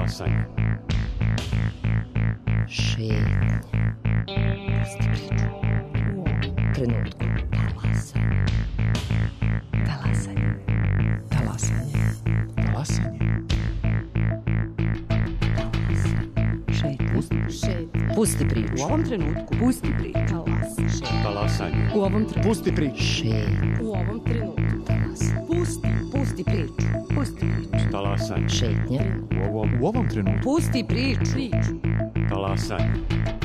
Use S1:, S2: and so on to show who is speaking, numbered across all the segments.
S1: Talasanje.
S2: Šetnja. Pusti priču. U ovom trenutku. Talasanje. Talasanje. Talasanje.
S3: Talasanje.
S2: Šetnja. Pusti priču.
S4: U ovom trenutku. Pusti priču.
S1: Talasanje.
S4: U ovom trenutku.
S3: Pusti priču.
S2: Šetnja.
S4: U ovom trenutku.
S2: Talasanje.
S4: Pusti priču. Pusti priču.
S1: Talasanje.
S2: Šetnja.
S3: U ovom trenutku.
S4: Pusti priču.
S1: Talasanje.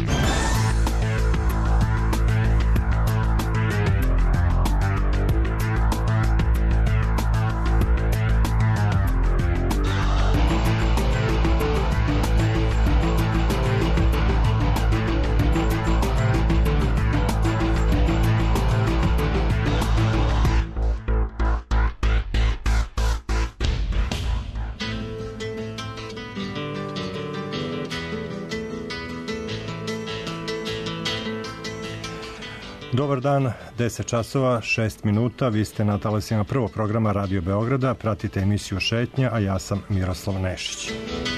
S5: Dobar dan, 10 časova, 6 minuta, vi ste na talasima prvog programa Radio Beograda, pratite emisiju Šetnja, a ja sam Miroslav Nešić.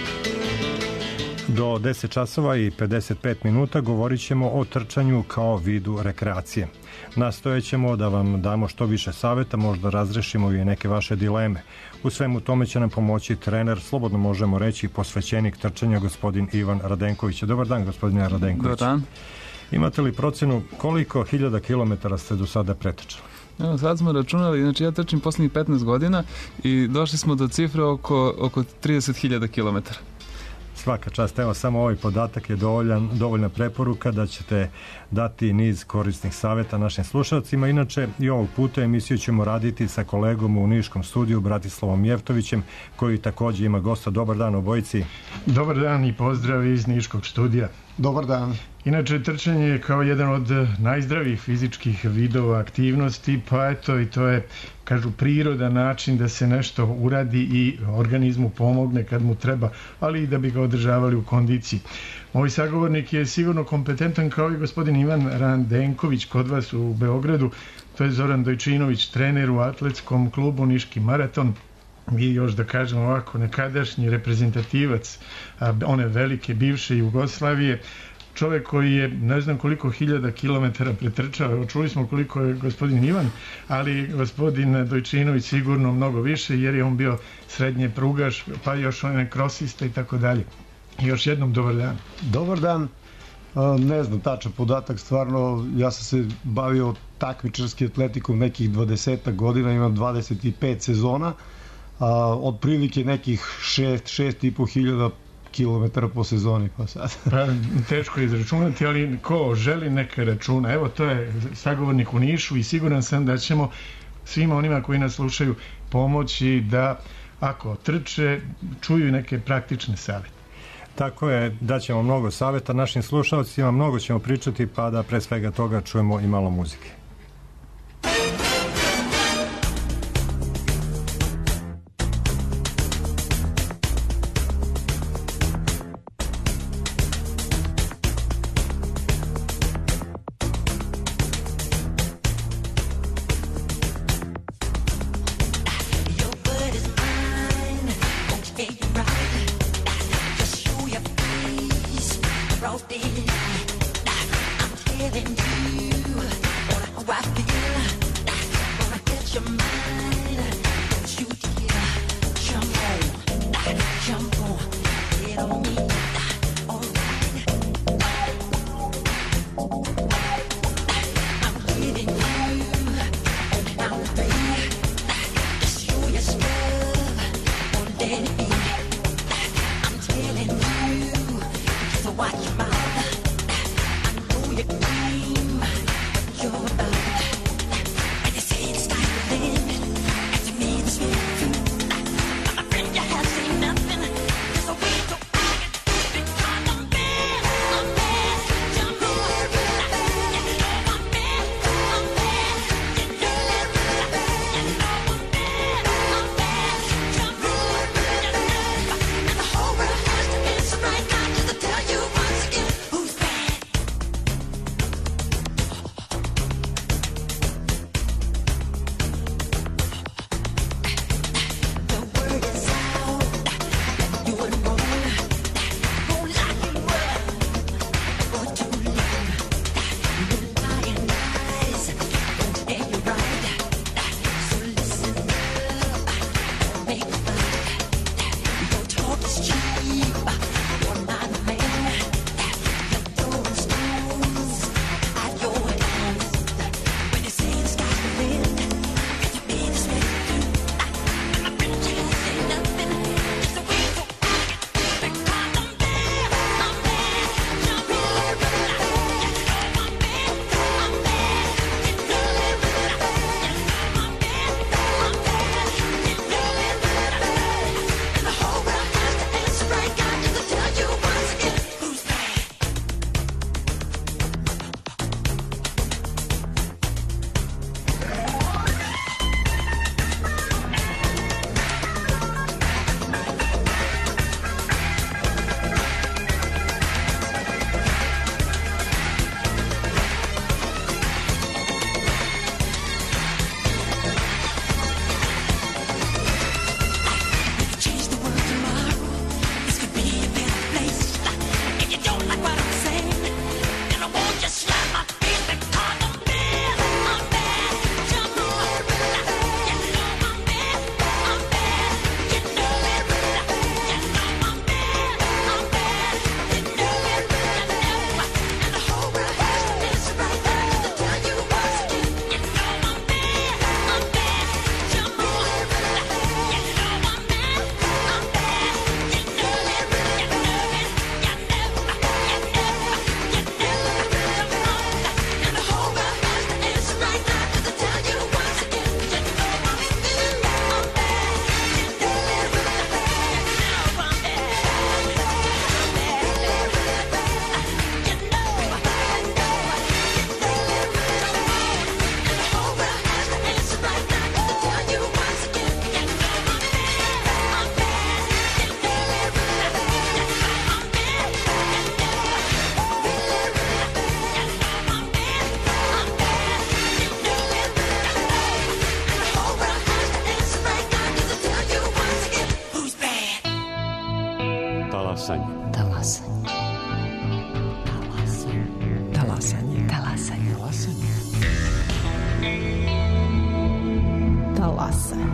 S5: Do 10 časova i 55 minuta govorit ćemo o trčanju kao vidu rekreacije. Nastojat ćemo da vam damo što više saveta, možda razrešimo i neke vaše dileme. U svemu tome će nam pomoći trener, slobodno možemo reći posvećenik trčanja, gospodin Ivan Radenković. Dobar dan, gospodine Radenković.
S6: Dobar dan.
S5: Imate li procenu koliko hiljada kilometara ste do sada pretrčali?
S6: Evo, sad smo računali, znači ja trčim poslednjih 15 godina i došli smo do cifre oko 30.000 kilometara.
S5: Svaka čast, evo samo ovaj podatak je dovoljna preporuka da ćete dati niz korisnih savjeta našim slušalcima. Inače, i ovog puta emisiju ćemo raditi sa kolegom u Niškom studiju, Bratislavom Jeftovićem, koji također ima gosta. Dobar dan obojici.
S7: Dobar dan i pozdrav iz Niškog studija.
S3: Dobar dan.
S7: Inače, trčanje je kao jedan od najzdravijih fizičkih vidova aktivnosti, pa eto i to je, kažu, prirodan način da se nešto uradi i organizmu pomogne kad mu treba, ali i da bi ga održavali u kondiciji. Moj sagovornik je sigurno kompetentan kao i gospodin Ivan Radenković kod vas u Beogradu, to je Zoran Dojčinović, trener u atletskom klubu Niški maraton. I još da kažem ovako, nekadašnji reprezentativac one velike bivše Jugoslavije, čovjek koji je ne znam koliko hiljada kilometara pretrčao, čuli smo koliko je gospodin Ivan, ali gospodin Dojčinović sigurno mnogo više jer je on bio srednje prugaš, pa još one krosista i tako dalje. Još jednom dobar dan.
S3: Dobar dan. Ne znam tačan podatak, stvarno ja sam se bavio takmičarski atletikom nekih 20 godina, imam 25 sezona, otprilike nekih 6,5 hiljada kilometara po sezoni, pa sad.
S7: Pa, teško je izračunati, ali ko želi neka računa. Evo, to je sagovornik u Nišu i siguran sam da ćemo svima onima koji nas slušaju pomoći da ako trče čuju neke praktične savjete.
S5: Tako je, daćemo mnogo savjeta našim slušalcima, mnogo ćemo pričati, pa da pre svega toga čujemo i malo muzike.
S8: I'm telling you,
S1: Talasanje.
S2: Talasanje.
S4: Talasanje.
S2: Talasanje.
S4: Talasanje.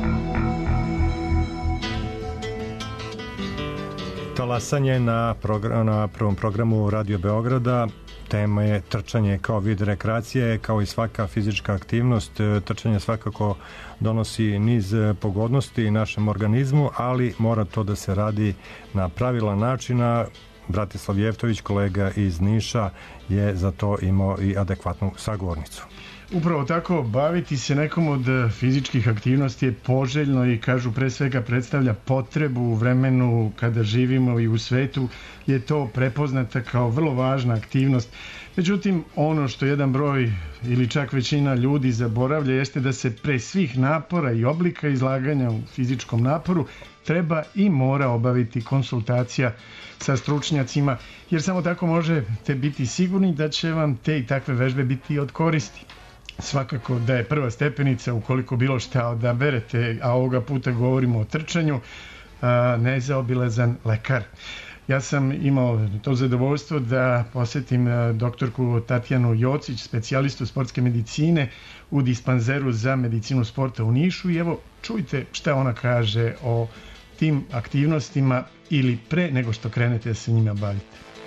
S5: Talasanje na prvom programu Radio Beograda. Tema je trčanje kao vid rekreacije, kao i svaka fizička aktivnost. Trčanje svakako donosi niz pogodnosti našem organizmu, ali mora to da se radi na pravilan način. Bratislav Jeftović, kolega iz Niša, je za to imao i adekvatnu sagovornicu.
S7: Upravo tako, baviti se nekom od fizičkih aktivnosti je poželjno i, kažu, pre svega predstavlja potrebu u vremenu kada živimo i u svetu je to prepoznata kao vrlo važna aktivnost. Međutim, ono što jedan broj ili čak većina ljudi zaboravlja jeste da se pre svih napora i oblika izlaganja u fizičkom naporu treba i mora obaviti konsultacija sa stručnjacima, jer samo tako možete biti sigurni da će vam te i takve vežbe biti od koristi. Svakako da je prva stepenica, ukoliko bilo šta odaberete, a ovoga puta govorimo o trčanju, nezaobilazan lekar. Ja sam imao to zadovoljstvo da posetim doktorku Tatjanu Jocić, specijalistu sportske medicine u dispanzeru za medicinu sporta u Nišu, i evo čujte šta ona kaže o tim aktivnostima ili pre nego što krenete da se njima bavite.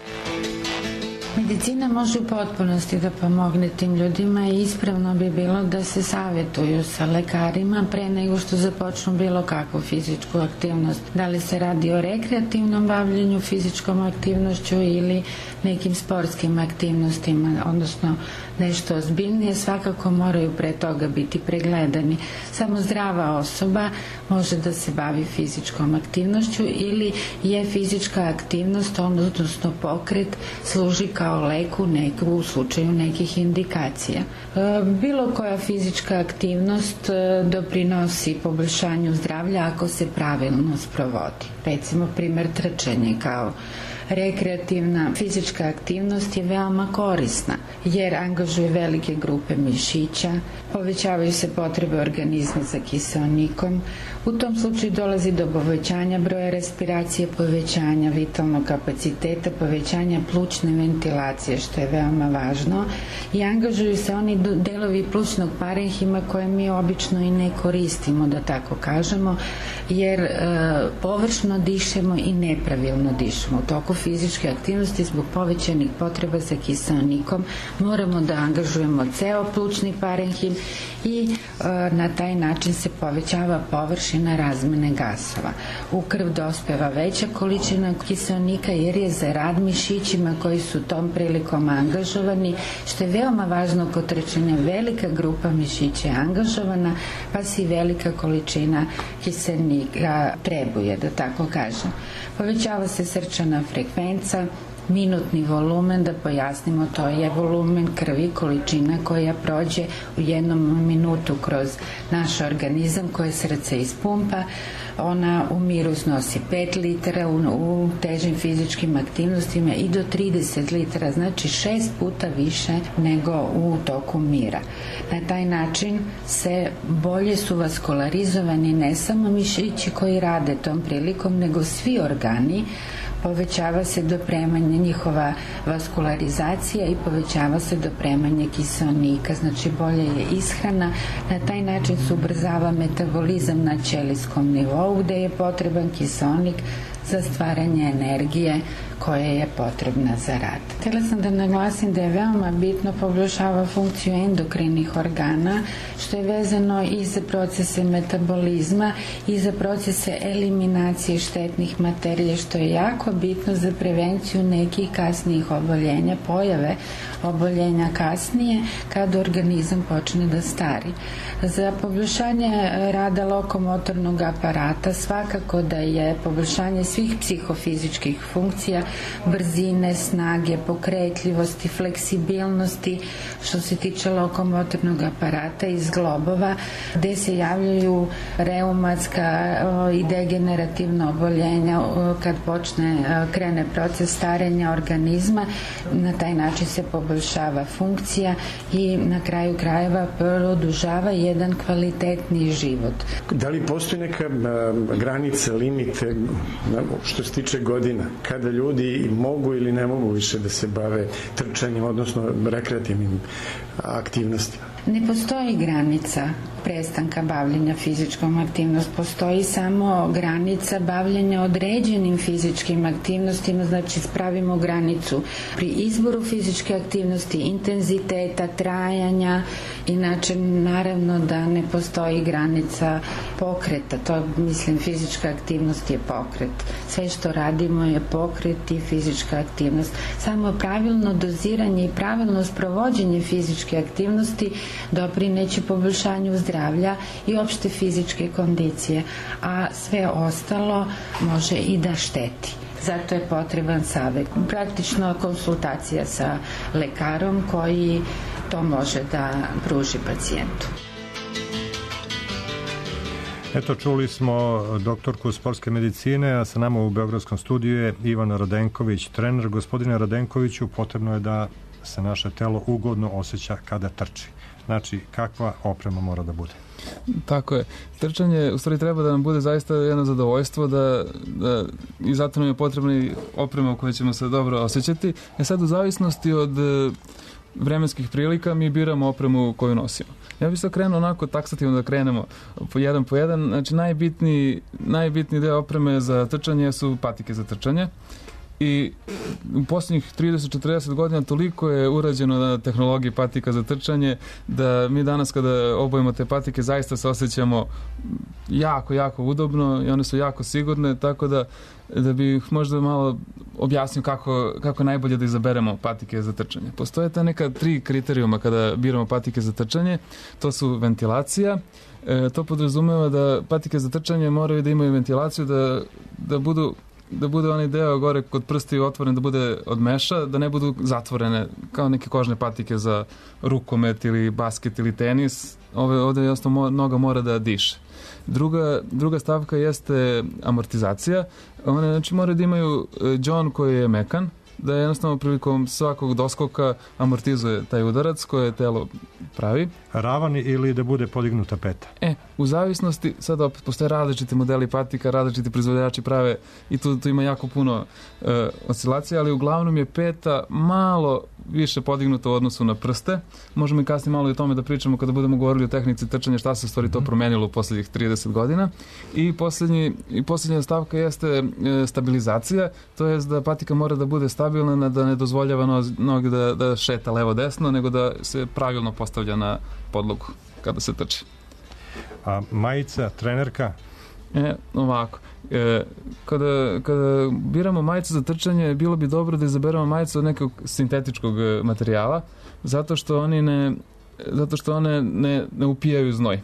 S8: Medicina može u potpunosti da pomogne tim ljudima i ispravno bi bilo da se savjetuju sa lekarima pre nego što započnu bilo kakvu fizičku aktivnost. Da li se radi o rekreativnom bavljenju fizičkom aktivnošću ili nekim sportskim aktivnostima, odnosno nešto ozbiljnije, svakako moraju pre toga biti pregledani. Samo zdrava osoba može da se bavi fizičkom aktivnošću ili je fizička aktivnost, odnosno pokret, služi kao leku u slučaju nekih indikacija. Bilo koja fizička aktivnost doprinosi poboljšanju zdravlja ako se pravilno sprovodi. Recimo, primer trčanje kao rekreativna fizička aktivnost je veoma korisna jer angažuje velike grupe mišića, povećavaju se potrebe organizma za kiseonikom. U tom slučaju dolazi do povećanja broja respiracije, povećanja vitalnog kapaciteta, povećanja plućne ventilacije, što je veoma važno, i angažuju se oni delovi plućnog parenhima koje mi obično i ne koristimo, da tako kažemo, jer površno dišemo i nepravilno dišemo. U toku fizičke aktivnosti zbog povećanih potreba za kiseonikom moramo da angažujemo ceo plućni parenhim i na taj način se povećava površina razmene gasova. U krv dospeva veća količina kiseonika jer je za rad mišićima koji su tom prilikom angažovani, što je veoma važno kod trčanja, velika grupa mišića je angažovana, pa se i velika količina kiseonika trebuje, da tako kažem. Povećava se srčana frekvenca, minutni volumen, da pojasnimo, to je volumen krvi, količina koja prođe u jednom minutu kroz naš organizam koje srce ispumpa. Ona u miru iznosi 5 litara, u težim fizičkim aktivnostima i do 30 litara, znači 6 puta više nego u toku mira. Na taj način bolje su vaskularizovani ne samo mišići koji rade tom prilikom, nego svi organi. Povećava se dopremanje, njihova vaskularizacija, i povećava se dopremanje kiseonika, znači bolje je ishrana. Na taj način se ubrzava metabolizam na ćelijskom nivou gde je potreban kiseonik za stvaranje energije koja je potrebna za rad. Htjela sam da naglasim da je veoma bitno poboljšava funkciju endokrinih organa, što je vezano i za procese metabolizma i za procese eliminacije štetnih materija, što je jako bitno za prevenciju nekih kasnijih oboljenja, pojave oboljenja kasnije kada organizam počne da stari. Za poboljšanje rada lokomotornog aparata svakako da je poboljšanje svih psihofizičkih funkcija, brzine, snage, pokretljivosti, fleksibilnosti, što se tiče lokomotornog aparata i zglobova, gde se javljaju reumatska i degenerativna oboljenja kad krene proces starenja organizma. Na taj način se poboljšava funkcija i na kraju krajeva produžava jedan kvalitetniji život.
S9: Da li postoji neka granica, limit
S7: što se tiče godina, kada ljudi mogu ili ne mogu više da se bave trčanjem, odnosno rekreativnim aktivnostima?
S8: Ne postoji granica prestanka bavljenja fizičkom aktivnost, postoji samo granica bavljenja određenim fizičkim aktivnostima, znači spravimo granicu pri izboru fizičke aktivnosti, intenziteta, trajanja, inače naravno da ne postoji granica pokreta, to mislim fizička aktivnost je pokret, sve što radimo je pokret i fizička aktivnost, samo pravilno doziranje i pravilno sprovođenje fizičke aktivnosti doprineće poboljšanju zdravlja i opšte fizičke kondicije, a sve ostalo može i da šteti. Zato je potreban savjet. Praktično konsultacija sa lekarom koji to može da pruži pacijentu.
S5: Eto, čuli smo doktorku sportske medicine, a sa nama u Beogradskom studiju je Ivan Radenković, trener. Gospodine Radenkoviću, potrebno je da se naše telo ugodno osjeća kada trči. Znači, kakva oprema mora da bude?
S6: Tako je. Trčanje u stvari treba da nam bude zaista jedno zadovoljstvo i zato nam je potrebna i oprema u kojoj ćemo se dobro osjećati. Sad u zavisnosti od vremenskih prilika mi biramo opremu koju nosimo. Ja bih sad krenuo onako taksativno da krenemo po jedan. Znači najbitniji deo opreme za trčanje su patike za trčanje. I u posljednjih 30-40 godina toliko je urađeno na tehnologiji patika za trčanje da mi danas kada obojimo te patike zaista se osjećamo jako, jako udobno i one su jako sigurne, tako da bih možda malo objasnio kako najbolje da izaberemo patike za trčanje. Postoje ta neka 3 kriterijuma kada biramo patike za trčanje. To su ventilacija. To podrazumeva da patike za trčanje moraju da imaju ventilaciju, da bude onaj deo gore kod prstiju otvoren, da bude od meša, da ne budu zatvorene kao neke kožne patike za rukomet ili basket ili tenis. Ovde jasno noga mora da diše. Druga stavka jeste amortizacija. One znači moraju da imaju đon koji je mekan, da jednostavno prilikom svakog doskoka amortizuje taj udarac koje telo pravi.
S5: Ravan ili da bude podignuta peta?
S6: U zavisnosti, sad opet postoje različiti modeli patika, različiti proizvođači prave i tu ima jako puno oscilacija, ali uglavnom je peta malo više podignuta u odnosu na prste. Možemo i kasnije malo i o tome da pričamo kada budemo govorili o tehnici trčanja, šta se u stvari to promenilo u poslednjih 30 godina. I posljednja stavka jeste stabilizacija, to je da patika mora da bude stabilna, da ne dozvoljava noge da šeta levo-desno, nego da se pravilno postavlja na podlogu kada se trči.
S5: A majica, trenerka?
S6: Ovako. Kada biramo majicu za trčanje, bilo bi dobro da izaberemo majicu od nekog sintetičkog materijala, zato što one ne upijaju znoj.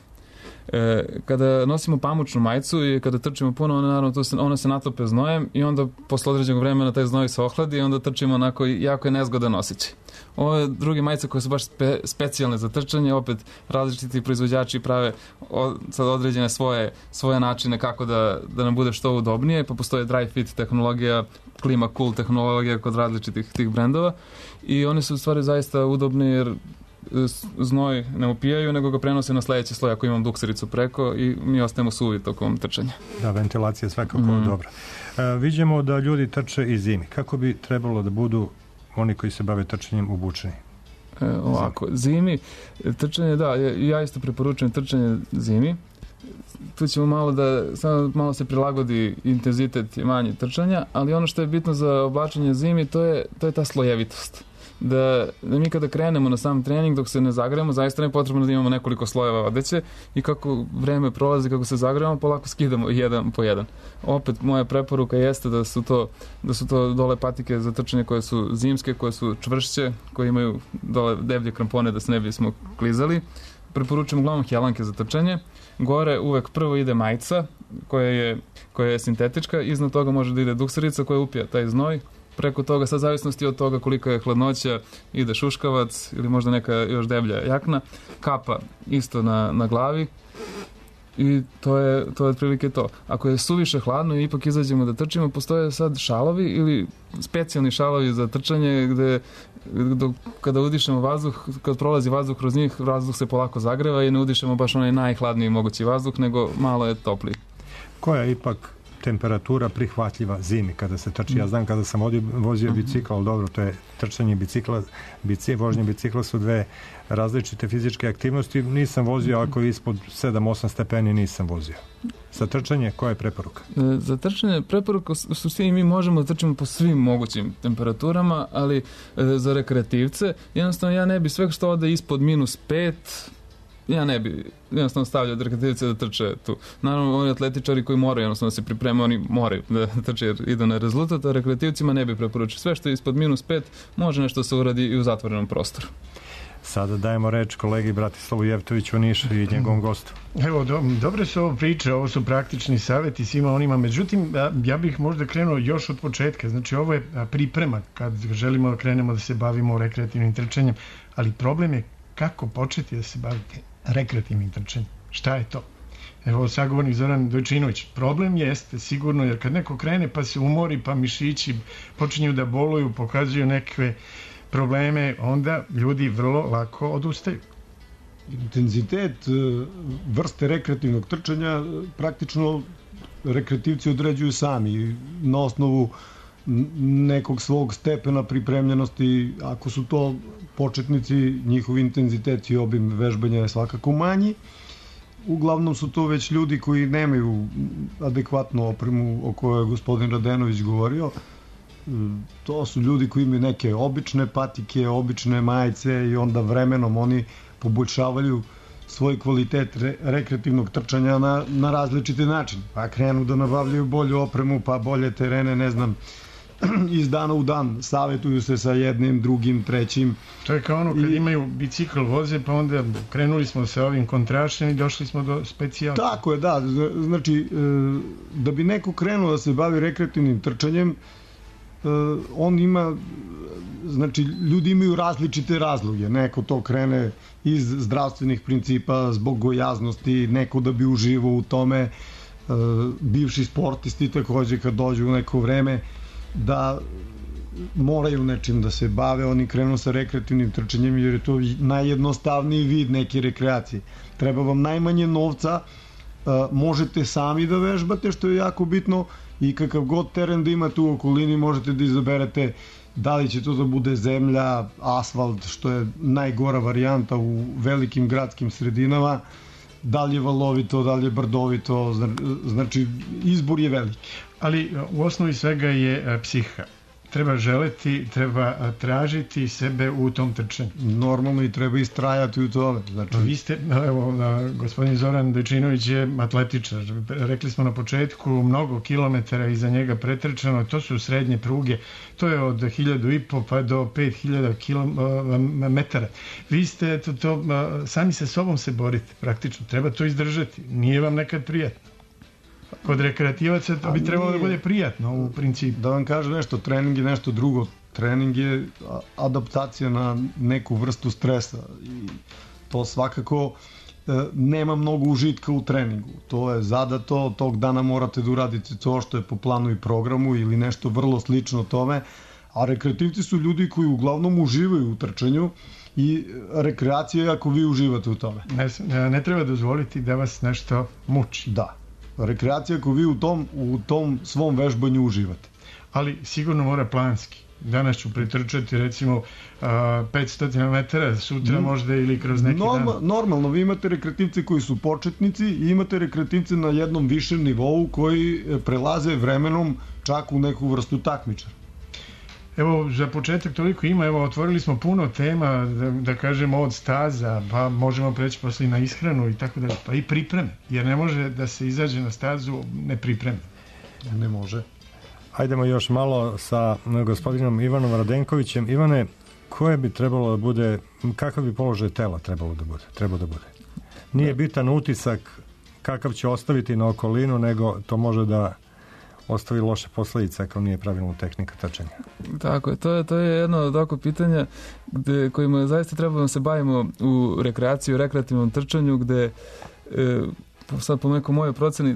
S6: Kada nosimo pamučnu majicu i kada trčimo puno, ona se natope znojem i onda posle određenog vremena taj znoj se ohladi i onda trčimo onako jako je nezgodan osjećaj. Ove druge majice koje su baš specijalne za trčanje, opet različiti proizvođači prave sad određene svoje načine kako da nam bude što udobnije, pa postoje dry fit tehnologija, klima cool tehnologija kod različitih tih brendova i one su u stvari zaista udobne jer znoj ne upijaju, nego ga prenose na sledeći sloj ako imam duksericu preko i mi ostajemo suvi tokom trčanja.
S5: Da, ventilacija je svakako dobra. Viđemo da ljudi trče i zimi. Kako bi trebalo da budu oni koji se bave trčanjem obučeni?
S6: Ovako, zimi, trčanje, da, ja isto preporučujem trčanje zimi. Tu ćemo malo se prilagodi intenzitet manje trčanja, ali ono što je bitno za oblačenje zimi, to je ta slojevitost. Da mi kada krenemo na sam trening, dok se ne zagrejemo, zaista ne potrebno da imamo nekoliko slojeva odeće i kako vreme prolazi, kako se zagrejemo, polako skidamo jedan po jedan. Opet, moja preporuka jeste da su to dole patike za trčanje koje su zimske, koje su čvršće, koje imaju dole deblje krampone da se ne bismo klizali. Preporučujem uglavnom helanke za trčanje. Gore uvek prvo ide majica koja je sintetička, iznad toga može da ide dukserica koja upija taj znoj. Preko toga, sad zavisnosti od toga kolika je hladnoća, ide šuškavac ili možda neka još deblja jakna, kapa isto na glavi i to je otprilike to. Ako je suviše hladno i ipak izađemo da trčimo, postoje sad šalovi ili specijalni šalovi za trčanje gde kada udišemo vazduh, kad prolazi vazduh kroz njih, vazduh se polako zagreva i ne udišemo baš onaj najhladniji mogući vazduh, nego malo je topliji.
S5: Koja je ipak temperatura prihvatljiva zimi kada se trči? Ja znam kada sam vozio bicikl, ali dobro, to je trčanje bicikla, vožnje bicikla su dve različite fizičke aktivnosti. Nisam vozio, ako je ispod 7-8 stepeni nisam vozio. Za trčanje, koja je preporuka?
S6: Za trčanje preporuka, u suštini mi možemo da trčimo po svim mogućim temperaturama, ali za rekreativce, jednostavno ja ne bi sve što ode ispod -5, ja ne bi jednostavno stavljao od rekreativce da trče tu. Naravno, oni atletičari koji moraju jednostavno da se pripreme, oni moraju da trče jer idu na rezultat, a rekreativcima ne bi preporučio. Sve što je ispod -5 može nešto se uradi i u zatvorenom prostoru.
S5: Sada dajemo reč kolegi Bratislavu Jevtoviću u Nišu i njegovom gostu.
S7: Evo, dobre su ovo priče, ovo su praktični savjeti svima onima, međutim, ja bih možda krenuo još od početka, znači ovo je priprema kad želimo da krenemo da se bavimo rekreativnim trčanjem, ali problem je kako početi da se bavite rekreativnim trčanjem. Šta je to? Evo, sagovornik Zoran Dojčinović. Problem jeste sigurno, jer kad neko krene pa se umori, pa mišići počinju da boluju, pokazuju nekakve probleme, onda ljudi vrlo lako odustaju.
S3: Intenzitet vrste rekreativnog trčanja praktično rekreativci određuju sami na osnovu nekog svog stepena pripremljenosti. Ako su to početnici, njihov intenzitet i obim vežbanja je svakako manji. Uglavnom su to već ljudi koji nemaju adekvatnu opremu o kojoj je gospodin Radenović govorio. To su ljudi koji imaju neke obične patike, obične majice i onda vremenom oni poboljšavaju svoj kvalitet rekreativnog trčanja na različite načine. Pa krenu da nabavljaju bolju opremu, pa bolje terene, ne znam, iz dana u dan savjetuju se sa jednim, drugim, trećim.
S7: To je kao ono kad imaju bicikl voze, pa onda krenuli smo sa ovim kontraštem i došli smo do specijalnosti.
S3: Tako je, da. Znači, da bi neko krenuo da se bavi rekreativnim trčanjem, on ima, znači, ljudi imaju različite razloge. Neko to krene iz zdravstvenih principa, zbog gojaznosti, neko da bi uživao u tome, bivši sportisti takođe kad dođu u neko vreme da moraju nečim da se bave, oni krenu sa rekreativnim trčanjem jer je to najjednostavniji vid neke rekreacije. Treba vam najmanje novca, možete sami da vežbate, što je jako bitno, i kakav god teren da imate u okolini možete da izaberete da li će to da bude zemlja, asfalt, što je najgora varijanta u velikim gradskim sredinama, da li je valovito, da li je brdovito, znači izbor je veliki.
S7: Ali u osnovi svega je psiha. Treba želeti, treba tražiti sebe u tom trčanju.
S3: Normalno i treba istrajati u tome. Znači...
S7: Vi ste, evo, gospodin Zoran Dojčinović je atletičar. Rekli smo na početku, mnogo kilometara iza njega pretrčano, to su srednje pruge, to je od 1500 pa do 5000 kilometara. Vi ste to sami sa sobom se borite, praktično. Treba to izdržati. Nije vam nekad prijatno. Kod rekreativaca to bi trebalo da bude prijatno u principu.
S3: Da vam kažem nešto, trening je nešto drugo. Trening je adaptacija na neku vrstu stresa i to svakako nema mnogo užitka u treningu. To je zadato, tog dana morate da uradite to što je po planu i programu ili nešto vrlo slično tome, a rekreativci su ljudi koji uglavnom uživaju u trčanju i rekreacija je ako vi uživate u tome.
S7: Ne treba dozvoliti da vas nešto muči.
S3: Da. Rekreacija ako vi u tom svom vežbanju uživate.
S7: Ali sigurno mora planski. Danas ću pretrčati recimo 500 metara, sutra možda ili kroz neki dan.
S3: Normalno, vi imate rekreativce koji su početnici i imate rekreativce na jednom višem nivou koji prelaze vremenom čak u neku vrstu takmičara.
S7: Evo, za početak toliko ima, evo, otvorili smo puno tema, da kažemo, od staza, pa možemo preći posle i na ishranu i tako dalje, pa i pripreme, jer ne može da se izađe na stazu nepripremljeno.
S3: Ne može.
S5: Hajdemo još malo sa gospodinom Ivanom Radenkovićem. Ivane, koje bi trebalo da bude, kakav bi položaj tela trebalo da bude? Nije bitan utisak kakav će ostaviti na okolinu, nego to može da ostavi loše posledice ako nije pravilna tehnika trčanja.
S6: Tako je, to je jedno od tako pitanja kojima zaista trebamo da se bavimo u rekreaciji, u rekreativnom trčanju, gde sad po nekoj mojoj proceni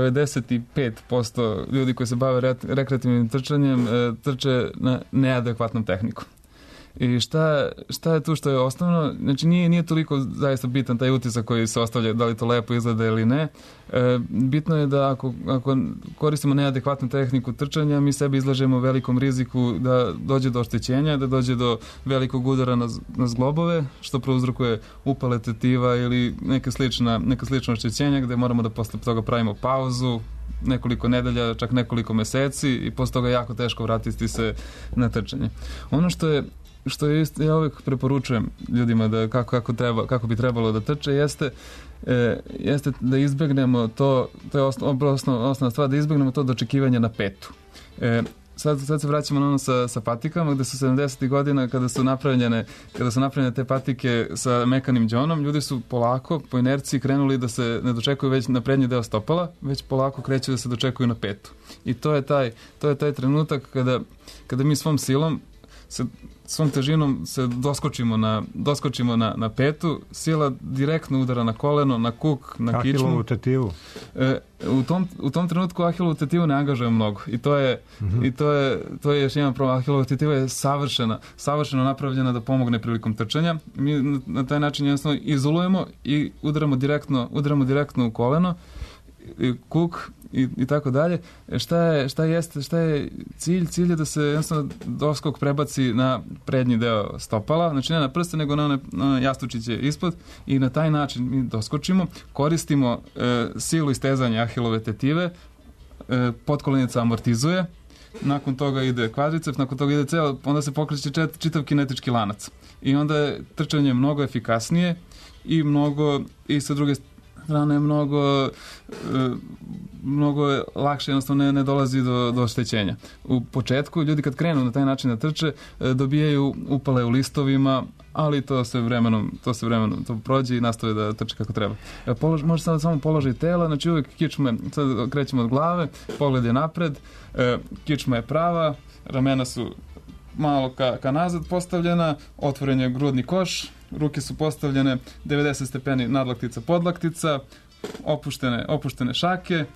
S6: 95% ljudi koji se bave rekreativnim trčanjem trče na neadekvatnom tehnikom. I šta je tu što je osnovno? Znači nije toliko zaista bitan taj utisak koji se ostavlja, da li to lepo izgleda ili ne. Bitno je da ako koristimo neadekvatnu tehniku trčanja, mi sebi izlažemo velikom riziku da dođe do oštećenja, da dođe do velikog udara na zglobove, što prouzrokuje upale tetiva ili neka slična oštećenja gde moramo da posle toga pravimo pauzu, nekoliko nedelja, čak nekoliko meseci i posle toga je jako teško vratiti se na trčanje. Ono što ja uvijek preporučujem ljudima da kako bi trebalo da trče jeste da izbegnemo to je osnovna stvar, da izbegnemo to dočekivanje na petu. Sad se vraćamo na ono sa patikama, gde su 70. godina kada su napravljene te patike sa mekanim đonom, ljudi su polako, po inerciji krenuli da se ne dočekuju već na prednji deo stopala, već polako kreću da se dočekuju na petu. I to je taj trenutak kada mi svom silom, svom težinom se doskočimo na petu, sila direktno udara na koleno, na kuk, na kičmu. Ahilovu tetivu. U tom trenutku ahilovu tetivu ne angažujemo mnogo. I to je još jedan problem. Ahilova tetiva je savršeno napravljena da pomogne prilikom trčanja. Mi na taj način jednostavno izolujemo i udaramo direktno u koleno, kuk i tako dalje. Šta je cilj? Cilj je da se jednostavno doskok prebaci na prednji deo stopala, znači ne na prste, nego na one jastučiće ispod i na taj način mi doskočimo, koristimo silu istezanja ahilove tetive, potkolenica amortizuje, nakon toga ide kvadriceps, nakon toga ide ceo, onda se pokreće čitav kinetički lanac. I onda je trčanje mnogo efikasnije i sa druge strane mnogo lakše, jednostavno ne dolazi do oštećenja. U početku ljudi kad krenu na taj način da trče dobijaju upale u listovima, ali to vremenom prođe i nastave da trče kako treba. Može sad samo položaj tela, znači uvijek kičme, sad krećemo od glave, pogled je napred, kičma je prava, ramena su malo ka nazad postavljena, otvoren je grudni koš, ruke su postavljene 90 stepeni nadlaktica podlaktica, opuštene šake,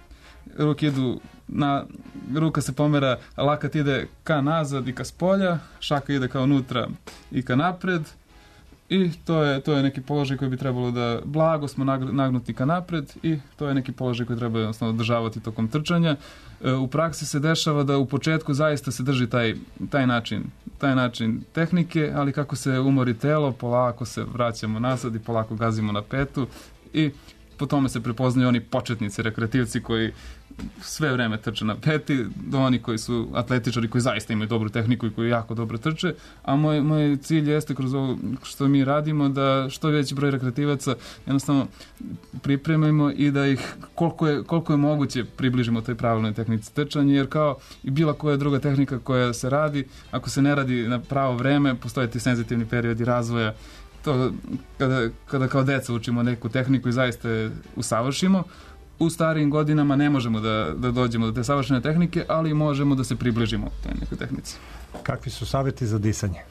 S6: ruka se pomera, lakat ide ka nazad i ka spolja, šaka ide ka unutra i ka napred i to je neki položaj koji bi trebalo da blago smo nagnuti ka napred i to je neki položaj koji treba jednostavno održavati tokom trčanja. U praksi se dešava da u početku zaista se drži taj način tehnike, ali kako se umori telo, polako se vraćamo nazad i polako gazimo na petu i po tome se prepoznaju oni početnici, rekreativci koji sve vreme trče na peti, do oni koji su atletičari koji zaista imaju dobru tehniku i koji jako dobro trče, a moj cilj jeste kroz ovo što mi radimo da što veći broj rekreativaca jednostavno pripremimo i da ih koliko je moguće približimo toj pravilnoj tehnici trčanja, jer kao i bila koja druga tehnika koja se radi, ako se ne radi na pravo vreme, postoje ti senzitivni periodi razvoja. To kada kao deca učimo neku tehniku i zaista je usavršimo, u starijim godinama ne možemo da dođemo do te savršene tehnike, ali možemo da se približimo toj nekoj tehnici.
S5: Kakvi su savjeti za disanje?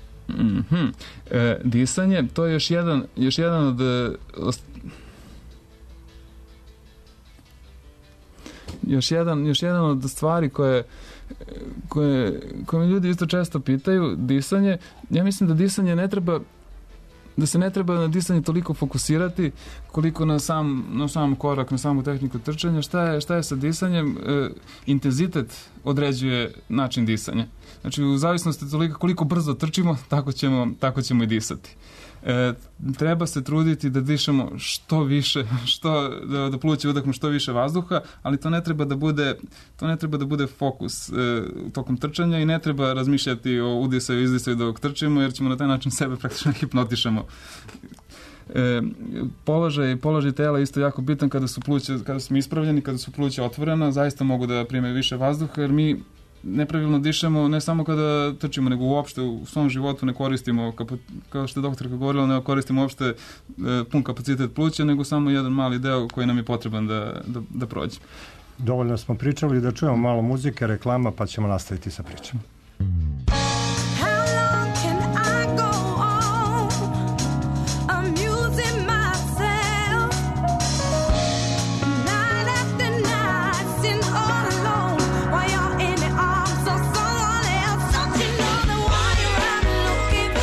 S6: Disanje, to je još jedan od stvari koje mi ljudi isto često pitaju. Disanje, ja mislim da disanje da se ne treba na disanje toliko fokusirati koliko na sam korak, na samu tehniku trčanja. Šta je sa disanjem? Intenzitet određuje način disanja. Znači, u zavisnosti toliko koliko brzo trčimo, tako ćemo i disati. Treba se truditi da dišemo što više, da pluća udahnu što više vazduha, ali to ne treba da bude fokus tokom trčanja i ne treba razmišljati o udisaju i izdisaju dok trčimo, jer ćemo na taj način sebe praktično hipnotišemo. Položaj tela isto jako bitan kada smo ispravljeni, kada su pluća otvorena, zaista mogu da prime više vazduha, jer mi nepravilno dišemo ne samo kada trčimo, nego uopšte u svom životu ne koristimo, kao što je doktorka govorila, ne koristimo uopšte pun kapacitet pluća, nego samo jedan mali deo koji nam je potreban da prođe.
S5: Dovoljno smo pričali, da čujemo malo muzike, reklama, pa ćemo nastaviti sa pričom.
S9: Why you're in it, I'm so someone else. Don't you know that while you're out looking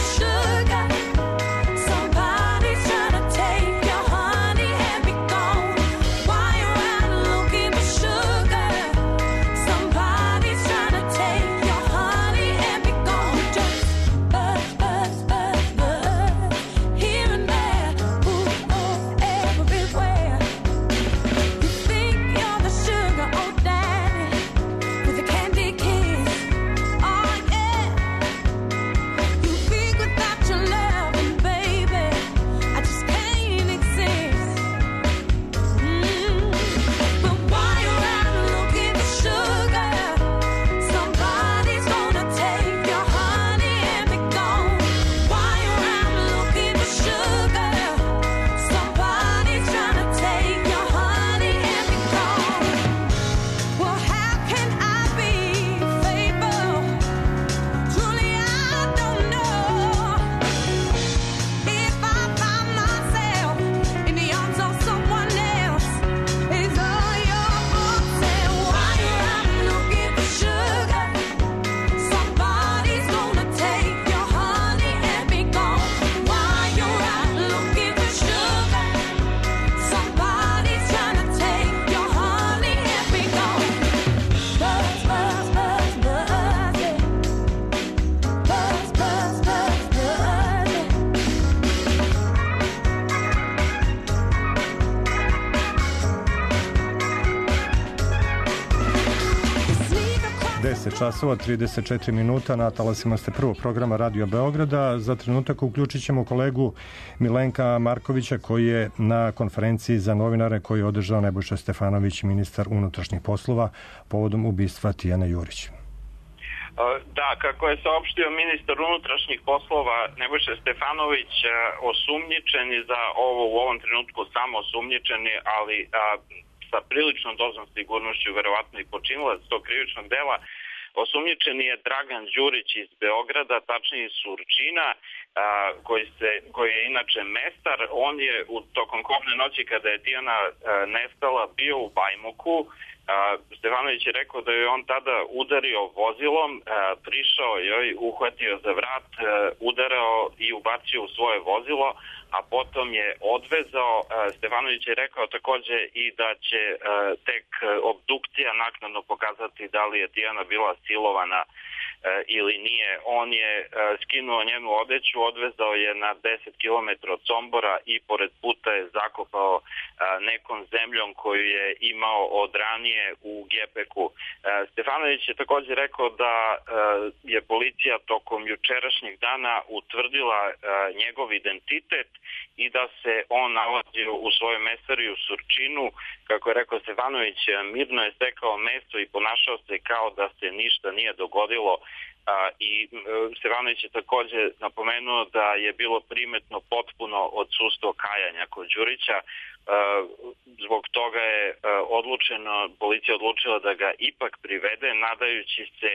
S5: 10 časova, 34 minuta, na talasima ste prvog programa Radio Beograda. Za trenutak uključit ćemo kolegu Milenka Markovića koji je na konferenciji za novinare koji je održao Nebojša Stefanović, ministar unutrašnjih poslova, povodom ubistva Tijane Jurić.
S9: Da, kako je saopštio ministar unutrašnjih poslova Nebojša Stefanović, osumnjičeni za ovo u ovom trenutku samo osumnjičeni, ali sa priličnom dozom sigurnošću verovatno i počinilac tog krivičnog dela. Osumnjičeni je Dragan Đurić iz Beograda, tačnije iz Surčina, koji je inače mestar. On je tokom kobne noći kada je Tijana nestala bio u Bajmoku. Stefanović je rekao da je on tada udario vozilom, prišao joj, uhvatio za vrat, udarao i ubacio u svoje vozilo, a potom je odvezao. Stefanović je rekao takođe i da će tek obdukcija naknadno pokazati da li je Tijana bila silovana ili nije. On je skinuo njenu odeću, odvezao je na 10 km od Sombora i pored puta je zakopao nekom zemljom koju je imao od ranije u Gepeku. Stefanović je takođe rekao da je policija tokom jučerašnjeg dana utvrdila njegov identitet i da se on nalazio u svojoj mesari u Surčinu. Kako je rekao Stefanović, mirno je stekao mesto i ponašao se kao da se ništa nije dogodilo. I Stefanović je takođe napomenuo da je bilo primetno potpuno odsustvo kajanja kod Đurića. Zbog toga je policija odlučila da ga ipak privede, nadajući se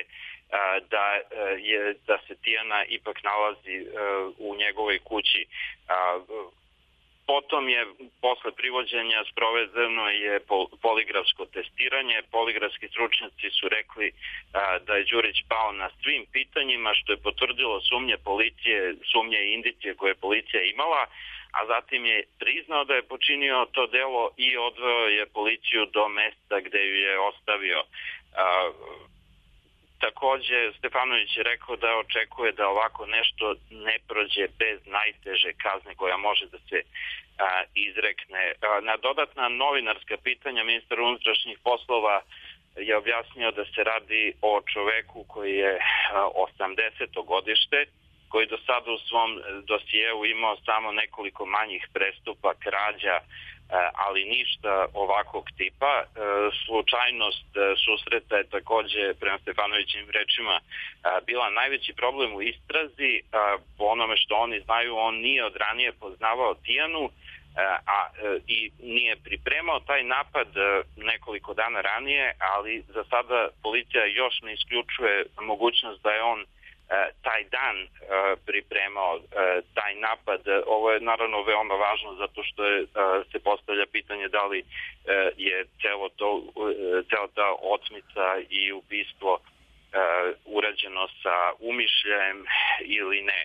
S9: da se Tijana ipak nalazi u njegovoj kući. Potom je posle privođenja sprovedeno je poligrafsko testiranje. Poligrafski stručnjaci su rekli da je Đurić pao na svim pitanjima, što je potvrdilo sumnje policije, sumnje i indicije koje je policija imala, a zatim je priznao da je počinio to delo i odveo je policiju do mesta gde ju je ostavio. Takođe, Stefanović je rekao da očekuje da ovako nešto ne prođe bez najteže kazne koja može da se izrekne. Na dodatna novinarska pitanja ministar unutrašnjih poslova je objasnio da se radi o čoveku koji je 80. godište, koji do sada u svom dosijeu imao samo nekoliko manjih prestupa, krađa, ali ništa ovakvog tipa. Slučajnost susreta je takođe, prema Stefanovićim rečima, bila najveći problem u istrazi. Po onome što oni znaju, on nije od ranije poznavao Tijanu i nije pripremao taj napad nekoliko dana ranije, ali za sada policija još ne isključuje mogućnost da je on taj dan pripremao taj napad. Ovo je naravno veoma važno zato što se postavlja pitanje da li je cela ta otmica i ubistvo urađeno sa umišljajem ili ne.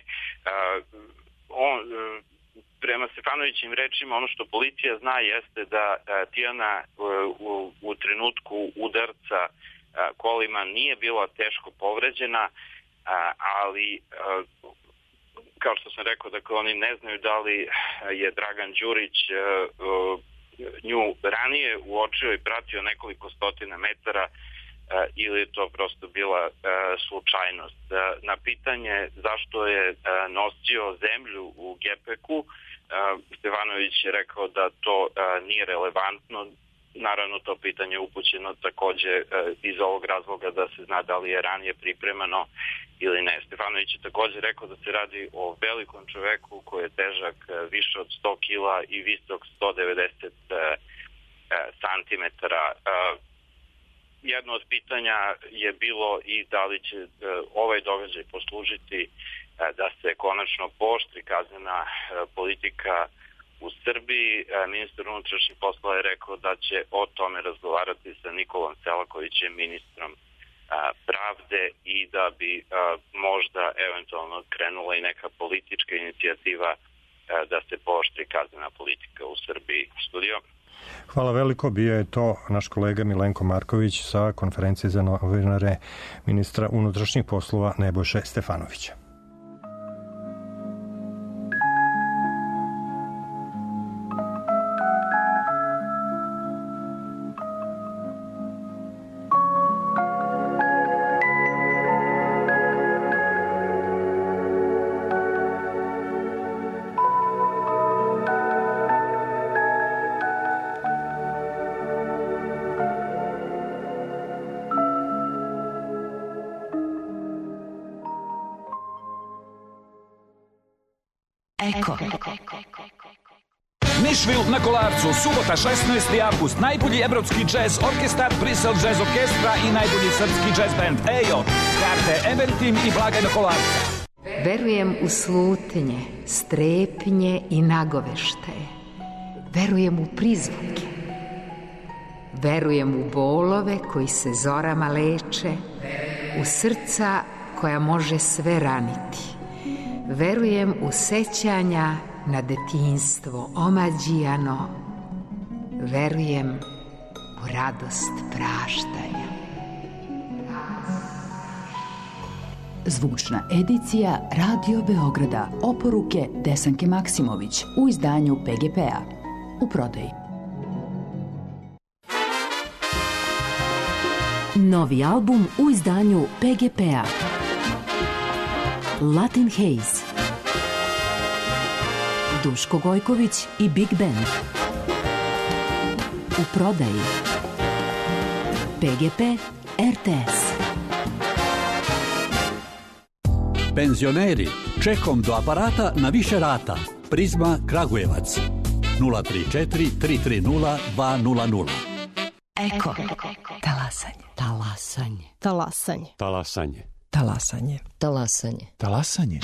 S9: Prema Stefanovićim rečima, ono što policija zna jeste da Tijana u trenutku udarca kolima nije bila teško povređena, ali kao što sam rekao, dakle, oni ne znaju da li je Dragan Đurić nju ranije uočio i pratio nekoliko stotina metara ili je to prosto bila slučajnost. Na pitanje zašto je nosio zemlju u Gepeku, Stefanović je rekao da to nije relevantno. Naravno, to pitanje je upućeno takođe iz ovog razloga da se zna da li je ranije pripremano ili ne. Stefanović je takođe rekao da se radi o velikom čoveku koji je težak više od 100 kila i visok 190 santimetara. Jedno od pitanja je bilo i da li će ovaj događaj poslužiti da se konačno pooštri kaznena politika u Srbiji. Ministar unutrašnjih poslova je rekao da će o tome razgovarati sa Nikolom Selakovićem, ministrom pravde, i da bi možda eventualno krenula i neka politička inicijativa da se pooštri kaznena politika u Srbiji. Studio.
S5: Hvala veliko, bio je to naš kolega Milenko Marković sa konferencije za novinare ministra unutrašnjih poslova Nebojše Stefanovića.
S10: Nashville na Kolarcu, subota 16. avgust, najbolji evropski džez orkestar Brisel Jazz Orkestra i najbolji srpski džez band Ejo. Karte Everteam i blagajna Kolarca.
S11: Verujem u slutnje, strepnje i nagoveštaje. Verujem u prizvuke. Verujem u bolove koji se zorama leče, u srca koja može sve raniti. Verujem u sećanja na detinjstvo omađijano. Verujem u radost praštanja.
S12: Zvučna edicija Radio Beograda. Oporuke Desanke Maksimović u izdanju PGP-a. U prodaji.
S13: Novi album u izdanju PGP-a. Latin Haze. Duško Gojković i Big Band. U prodaji. PGP RTS.
S14: Penzioneri, čekom do aparata na više rata. Prizma Kragujevac. 034 330 200.
S4: Eko. Talasanje.
S2: Talasanje.
S4: Talasanje.
S1: Talasanje.
S4: Talasanje.
S2: Talasanje.
S15: Talasanje.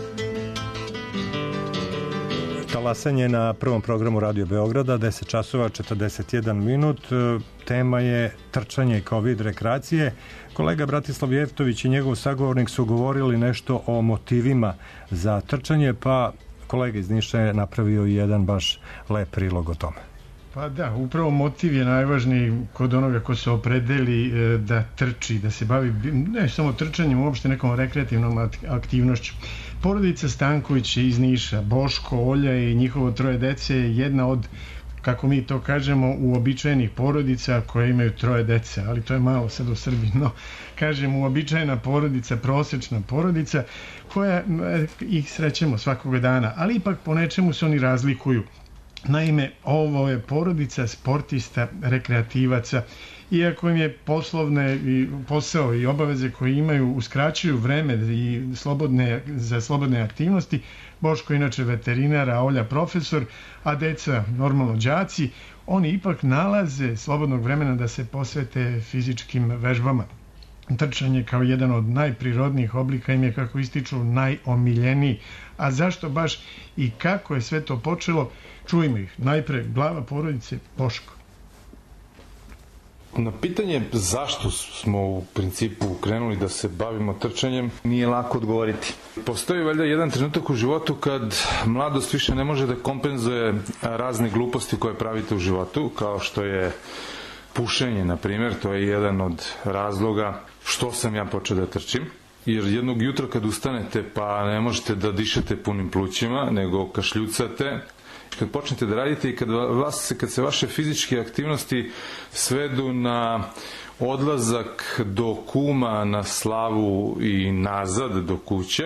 S5: Talasanje na prvom programu Radio Beograda, 10 časova 41 minut. Tema je trčanje kao vid rekreacije. Kolega Bratislav Jeftović i njegov sagovornik su govorili nešto o motivima za trčanje, pa kolega iz Niša je napravio jedan baš lep prilog o tome.
S7: Pa da, upravo motiv je najvažniji kod onoga ko se opredeli da trči, da se bavi ne samo trčanjem, uopšte nekom rekreativnom aktivnošću. Porodica Stanković iz Niša, Boško, Olja i njihovo 3 dece je jedna od, kako mi to kažemo, uobičajenih porodica koje imaju 3 dece, ali to je malo sad u Srbiji, no kažem uobičajena porodica, prosečna porodica koja ih srećemo svakoga dana, ali ipak po nečemu se oni razlikuju. Naime, ovo je porodica sportista, rekreativaca, iako im je posao i obaveze koje imaju uskraćuju vreme i za slobodne aktivnosti. Boško inače veterinar, a Olja profesor, a deca normalno đaci, oni ipak nalaze slobodnog vremena da se posvete fizičkim vežbama. Trčanje kao jedan od najprirodnijih oblika im je, kako ističu, najomiljeniji. A zašto baš i kako je sve to počelo? Čujmo ih. Najpre glava porodice, Boško.
S16: Na pitanje zašto smo u principu krenuli da se bavimo trčanjem nije lako odgovoriti. Postoji valjda jedan trenutak u životu kad mladost više ne može da kompenzuje razne gluposti koje pravite u životu, kao što je pušenje, na primjer. To je jedan od razloga što sam ja počeo da trčim. Jer jednog jutra kad ustanete pa ne možete da dišete punim plućima, nego kašljucate, kad počnete da radite i kad se vaše fizičke aktivnosti svedu na odlazak do kuma, na slavu i nazad do kuće,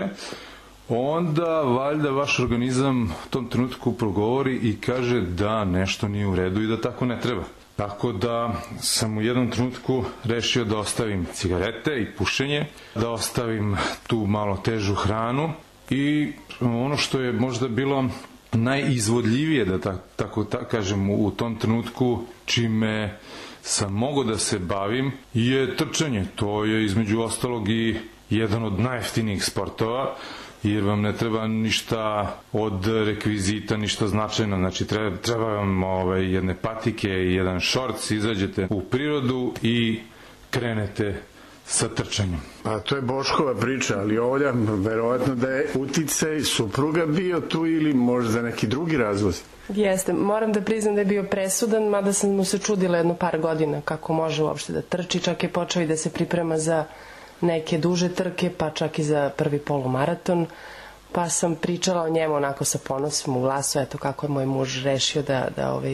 S16: onda valjda vaš organizam u tom trenutku progovori i kaže da nešto nije u redu i da tako ne treba. Tako da sam u jednom trenutku rešio da ostavim cigarete i pušenje, da ostavim tu malo težu hranu i ono što je možda bilo najizvodljivije, da tako kažem, u tom trenutku, čime sam mogao da se bavim, je trčanje. To je između ostalog i jedan od najjeftinijih sportova, jer vam ne treba ništa od rekvizita, ništa značajno. Znači, treba vam jedne patike i jedan šorc, izađete u prirodu i krenete sa trčanjem.
S17: Pa to je Boškova priča, ali Olja, verovatno da je uticaj supruga bio tu ili možda neki drugi razlog.
S18: Jeste, moram da priznam da je bio presudan, mada sam mu se čudila jedno par godina kako može uopšte da trči, čak je počeo i da se priprema za neke duže trke, pa čak i za prvi polumaraton, pa sam pričala o njemu onako sa ponosom u glasu, eto kako je moj muž rešio da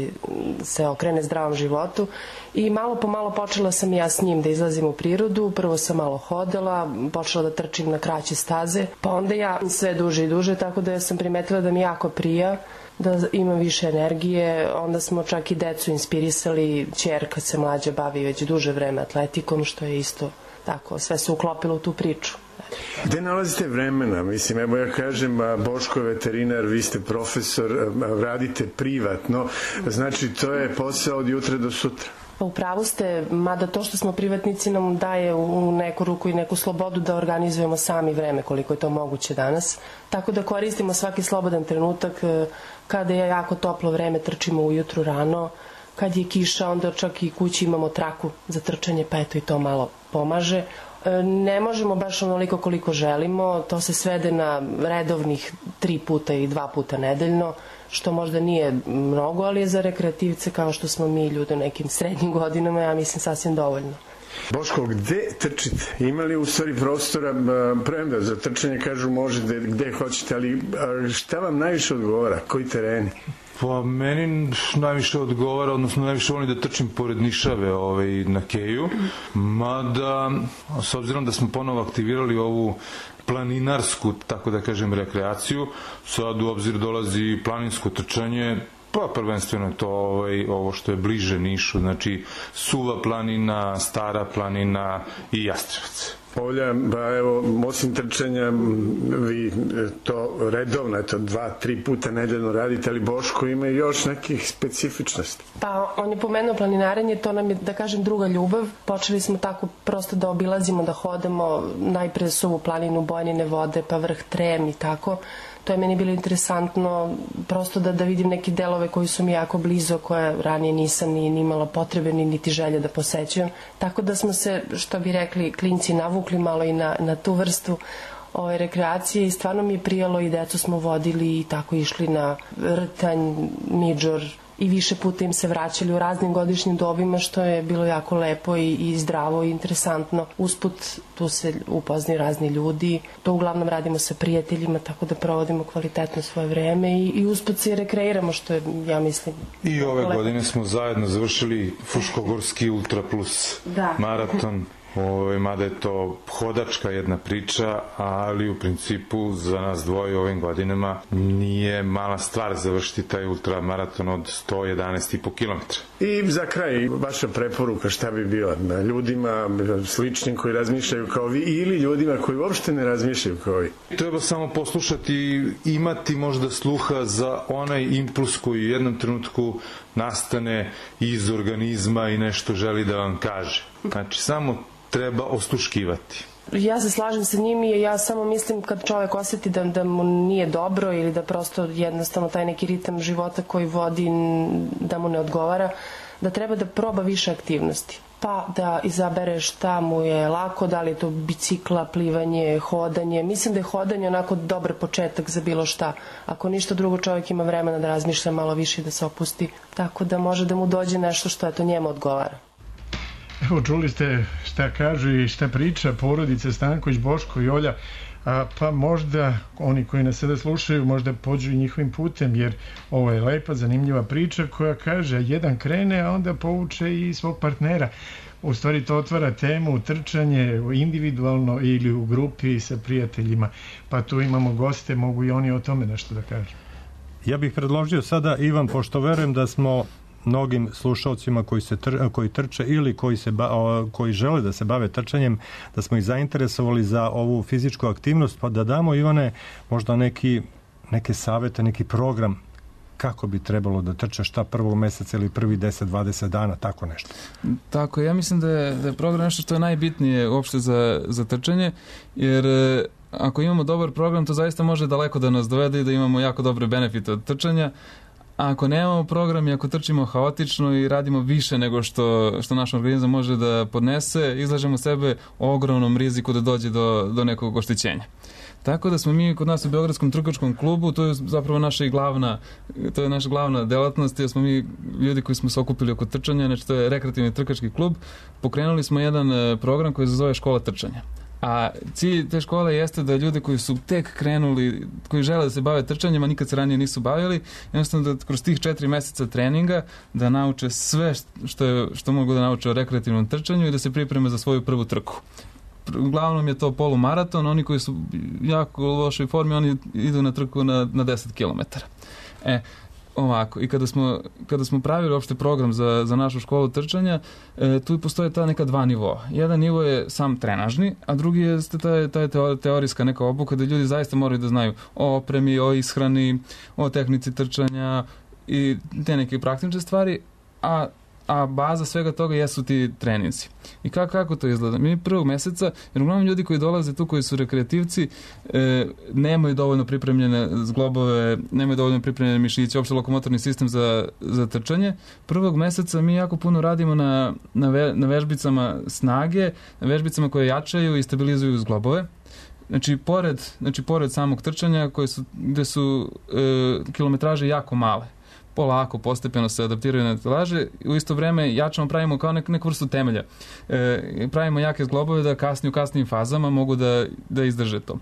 S18: se okrene zdravom životu i malo po malo počela sam ja s njim da izlazim u prirodu, prvo sam malo hodala, počela da trčim na kraće staze, pa onda ja sve duže i duže, tako da sam primetila da mi jako prija, da imam više energije, onda smo čak i decu inspirisali, ćerka se mlađa bavi već duže vreme atletikom, što je isto tako, sve se uklopilo u tu priču.
S17: Gde nalazite vremena? Mislim, evo ja kažem, Boško je veterinar, vi ste profesor, radite privatno, znači to je posao od jutra do sutra.
S18: Pa upravo ste, mada to što smo privatnici nam daje u neku ruku i neku slobodu da organizujemo sami vreme koliko je to moguće danas. Tako da koristimo svaki slobodan trenutak, kada je jako toplo vreme trčimo ujutru rano, kad je kiša onda čak i kući imamo traku za trčanje, pa eto i to malo pomaže. Ne možemo baš onoliko koliko želimo, to se svede na redovnih 3 puta i 2 puta nedeljno, što možda nije mnogo, ali je za rekreativce kao što smo mi ljudi u nekim srednjim godinama, ja mislim sasvim dovoljno.
S17: Boško, gde trčite? Ima li u stvari prostora, premda za trčanje kažu možete gde hoćete, ali šta vam najviše odgovara? Koji tereni?
S16: Pa meni najviše odgovara, odnosno najviše volim da trčim pored Nišave na Keju, mada s obzirom da smo ponovo aktivirali ovu planinarsku, tako da kažem, rekreaciju, sad u obzir dolazi planinsko trčanje, pa prvenstveno je to ovo što je bliže Nišu, znači Suva planina, Stara planina i Jastrebac.
S17: Olja, ba evo, osim trčanja, vi to redovno, eto 2-3 puta nedeljno radite, ali Boško ima još nekih specifičnosti.
S18: Pa on je pomenuo planinarenje, to nam je, da kažem, druga ljubav. Počeli smo tako prosto da obilazimo, da hodamo najpre Suvu planinu, Bojnine vode, pa vrh Trem i tako. To je meni bilo interesantno, prosto da vidim neke delove koji su mi jako blizu, koje ranije nisam ni imala potrebe, niti želje da posećujem. Tako da smo se, što bi rekli, klinci navukli malo i na tu vrstu ove rekreacije i stvarno mi je prijalo i decu smo vodili i tako išli na Rtanj, Midžor i više puta im se vraćali u raznim godišnjim dobima, što je bilo jako lepo i zdravo i interesantno. Usput tu se upoznaju razni ljudi, to uglavnom radimo sa prijateljima, tako da provodimo kvalitetno svoje vreme i usput se rekreiramo, što je, ja mislim,
S16: i ove
S18: lepo.
S16: Godine smo zajedno završili Fruškogorski Ultra Plus maraton. Mada je to hodačka jedna priča, ali u principu za nas dvoje ovim godinama nije mala stvar završiti taj ultramaraton od 111,5 km.
S17: I za kraj, vaša preporuka šta bi bila ljudima sličnim koji razmišljaju kao vi ili ljudima koji uopšte ne razmišljaju kao vi?
S16: Treba samo poslušati, imati možda sluha za onaj impuls koji u jednom trenutku nastane iz organizma i nešto želi da vam kaže. Znači, samo treba osluškivati.
S18: Ja se slažem sa njim i ja samo mislim kad čovjek osjeti da mu nije dobro ili da prosto jednostavno taj neki ritam života koji vodi da mu ne odgovara, da treba da proba više aktivnosti. Pa da izabere šta mu je lako, da li je to bicikla, plivanje, hodanje. Mislim da je hodanje onako dobar početak za bilo šta. Ako ništa drugo, čovjek ima vremena da razmišlja malo više i da se opusti, tako da može da mu dođe nešto što to njemu odgovara.
S7: Evo, čuli ste šta kažu i šta priča porodice Stanković, Boško i Olja, pa možda oni koji nas sada slušaju možda pođu i njihovim putem, jer ovo je lepa, zanimljiva priča koja kaže jedan krene, a onda povuče i svog partnera. U stvari to otvara temu trčanje individualno ili u grupi sa prijateljima, pa tu imamo goste, mogu i oni o tome nešto da kažu.
S5: Ja bih predložio sada, Ivan, pošto verujem da smo mnogim slušalcima koji trče ili koji žele da se bave trčanjem, da smo ih zainteresovali za ovu fizičku aktivnost, pa da damo, Ivane, možda neke savete, neki program kako bi trebalo da trče, šta prvog meseca ili prvi 10-20 dana, tako nešto.
S6: Tako, ja mislim da je program nešto što je najbitnije uopšte za trčanje, jer ako imamo dobar program, to zaista može daleko da nas dovede i da imamo jako dobre benefite od trčanja. A ako nemamo program i ako trčimo haotično i radimo više nego što naš organizam može da podnese, izlažemo sebe ogromnom riziku da dođe do nekog oštećenja. Tako da smo mi kod nas u Beogradskom trkačkom klubu, to je zapravo naša glavna delatnost, jer smo mi ljudi koji smo se okupili oko trčanja, znači to je rekreativni trkački klub, pokrenuli smo jedan program koji se zove Škola trčanja. A cilj te škole jeste da ljudi koji su tek krenuli, koji žele da se bave trčanjem, a nikad se ranije nisu bavili, jednostavno da kroz tih 4 meseca treninga da nauče sve što mogu da nauče o rekreativnom trčanju i da se pripreme za svoju prvu trku. Uglavnom je to polumaraton, oni koji su jako u lošoj formi, oni idu na trku na 10 km. Ovako, i kada smo pravili uopšte program za našu školu trčanja, tu postoje ta neka dva nivoa. Jedan nivo je sam trenažni, a drugi je ta teorijska neka obuka da ljudi zaista moraju da znaju o opremi, o ishrani, o tehnici trčanja i te neke praktične stvari, a baza svega toga jesu ti treninzi. I kako to izgleda? Mi prvog meseca, jer uglavnom ljudi koji dolaze tu, koji su rekreativci, nemaju dovoljno pripremljene zglobove, nemaju dovoljno pripremljene mišiće, uopšte lokomotorni sistem za trčanje. Prvog meseca mi jako puno radimo na vežbicama snage, na vežbicama koje jačaju i stabilizuju zglobove. Znači, pored samog trčanja, gde su kilometraže jako male, polako, postepeno se adaptiraju na telaže, u isto vreme jačamo, pravimo kao neku vrstu temelja. Pravimo jake zglobove da kasnije u kasnijim fazama mogu da izdrže to.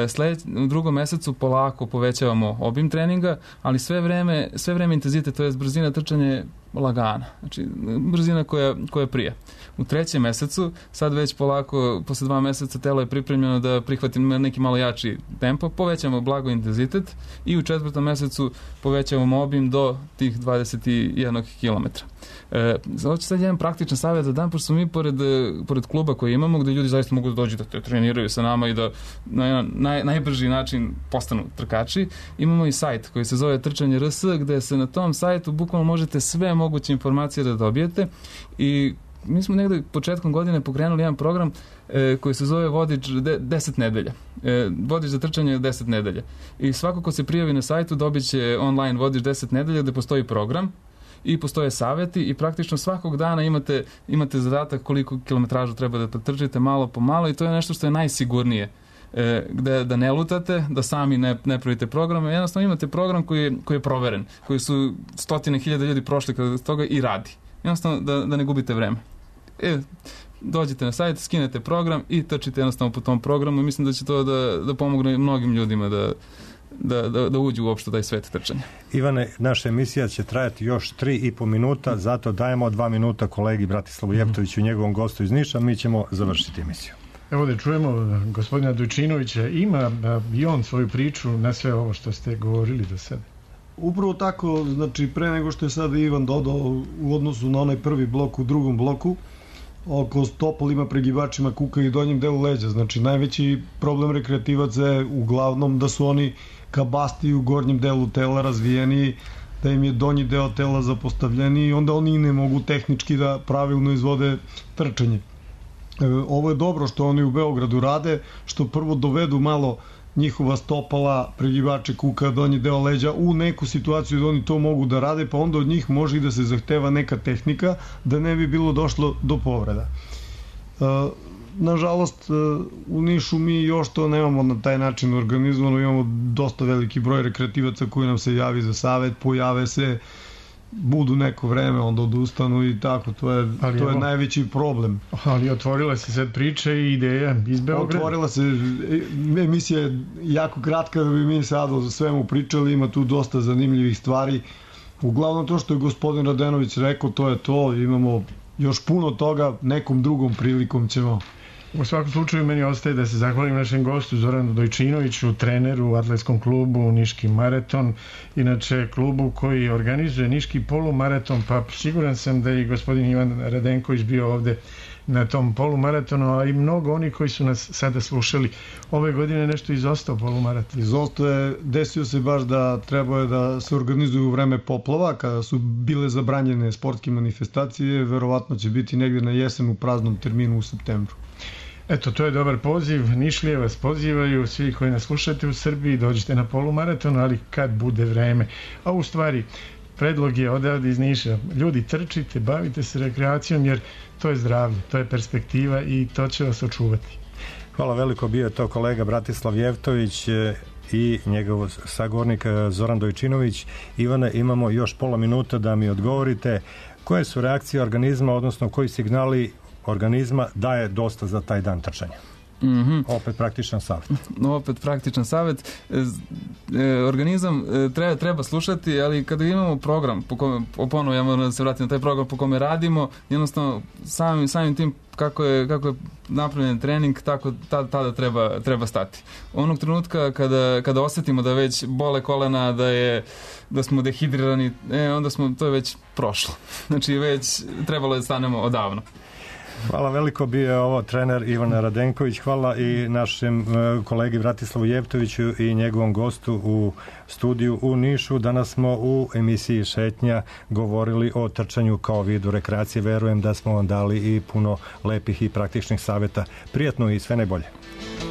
S6: U drugom mesecu polako povećavamo obim treninga, ali sve vreme intenzitet, to je brzina trčanja je lagana. Znači, brzina koja prije. U trećem mesecu, sad već polako, posle 2 meseca, telo je pripremljeno da prihvati neki malo jači tempo, povećamo blago intenzitet i u 4. mesecu povećavamo obim do tih 21 kilometra. Hoću sad jedan praktičan savjet da dam, pošto smo mi pored kluba koji imamo, gde ljudi zaista mogu da dođu da treniraju sa nama i da na jedan najbrži način postanu trkači, imamo i sajt koji se zove Trčanje RS, gde se na tom sajtu bukvalno možete sve moguće informacije da dobijete i mi smo negde početkom godine pokrenuli jedan program koji se zove Vodič 10 nedelja. Vodič za trčanje 10 nedelja. I svako ko se prijavi na sajtu dobit će online Vodič 10 nedelja gde postoji program i postoje savjeti i praktično svakog dana imate zadatak koliko kilometražu treba da trčite malo po malo i to je nešto što je najsigurnije. Da ne lutate, da sami ne pravite programe, jednostavno imate program koji je proveren, koji su 100.000 ljudi prošli kada toga i radi. Jednostavno da ne gubite vreme. Dođete na sajt, skinete program i trčite jednostavno po tom programu. Mislim da će to da pomogne mnogim ljudima da uđu uopšte u taj svet trčanja.
S5: Ivane, naša emisija će trajati još 3,5 minuta, zato dajemo 2 minuta kolegi Bratislavu Jevtoviću i njegovom gostu iz Niša, mi ćemo završiti emisiju.
S7: Evo da čujemo gospodina Dojčinovića, ima i on svoju priču na sve ovo što ste govorili do sada.
S3: Upravo tako, znači pre nego što je sada Ivan dodao u odnosu na onaj prvi blok, u drugom bloku, oko stopalima, pregibačima kuka i donjem delu leđa. Znači najveći problem rekreativaca je uglavnom da su oni kabasti u gornjem delu tela razvijeni, da im je donji deo tela zapostavljeni i onda oni ne mogu tehnički da pravilno izvode trčanje. Ovo je dobro što oni u Beogradu rade, što prvo dovedu malo njihova stopala, pregibače kuka, donji deo leđa u neku situaciju da oni to mogu da rade, pa onda od njih može i da se zahteva neka tehnika da ne bi bilo došlo do povreda. Nažalost, u Nišu mi još to nemamo na taj način organizovano, imamo dosta veliki broj rekreativaca koji nam se javi za savet, pojave se, budu neko vreme, onda odustanu i tako, to je najveći problem.
S7: Ali otvorila se sad priča i ideja iz Beograda.
S3: Otvorila se, emisija je jako kratka da bi mi sad o svemu pričali, ima tu dosta zanimljivih stvari. Uglavnom to što je gospodin Radenović rekao, to je to, imamo još puno toga, nekom drugom prilikom ćemo.
S7: U svakom slučaju meni ostaje da se zahvalim našem gostu Zoranu Dojčinoviću, treneru u atletskom klubu Niški maraton, inače klubu koji organizuje Niški polumaraton, pa siguran sam da je i gospodin Ivan Radenković bio ovde na tom polumaratonu, a i mnogo oni koji su nas sada slušali. Ove godine nešto izostao polumaraton.
S3: Izostao je, desio se baš da trebao je da se organizuju u vreme poplava, kada su bile zabranjene sportske manifestacije, verovatno će biti negde na jesen u praznom terminu u septembru.
S7: Eto, to je dobar poziv. Nišlije vas pozivaju, svi koji nas slušate u Srbiji, dođite na polumaraton, ali kad bude vreme. A u stvari, predlog je odavde iz Niša. Ljudi, trčite, bavite se rekreacijom, jer to je zdravlje, to je perspektiva i to će vas očuvati.
S5: Hvala veliko, bio je to kolega Bratislav Jevtović i njegov sagovornik Zoran Dojčinović. Ivane, imamo još pola minuta da mi odgovorite koje su reakcije organizma, odnosno koji signali organizma daje dosta za taj dan trčanja. Opet praktičan savjet.
S6: Opet praktičan savjet. Organizam treba slušati, ali kada imamo program, ponovo ja moram da se vratim na taj program po kome radimo, jednostavno samim tim kako je napravljen trening, tako tada treba stati. Onog trenutka kada osetimo da već bole kolena, da smo dehidrirani, onda to je već prošlo. Znači već trebalo da stanemo odavno.
S5: Hvala veliko, bio je ovo trener Ivan Radenković. Hvala i našem kolegi Vratislavu Jevtoviću i njegovom gostu u studiju u Nišu. Danas smo u emisiji Šetnja govorili o trčanju kao vidu rekreacije. Verujem da smo vam dali i puno lepih i praktičnih savjeta. Prijatno i sve najbolje.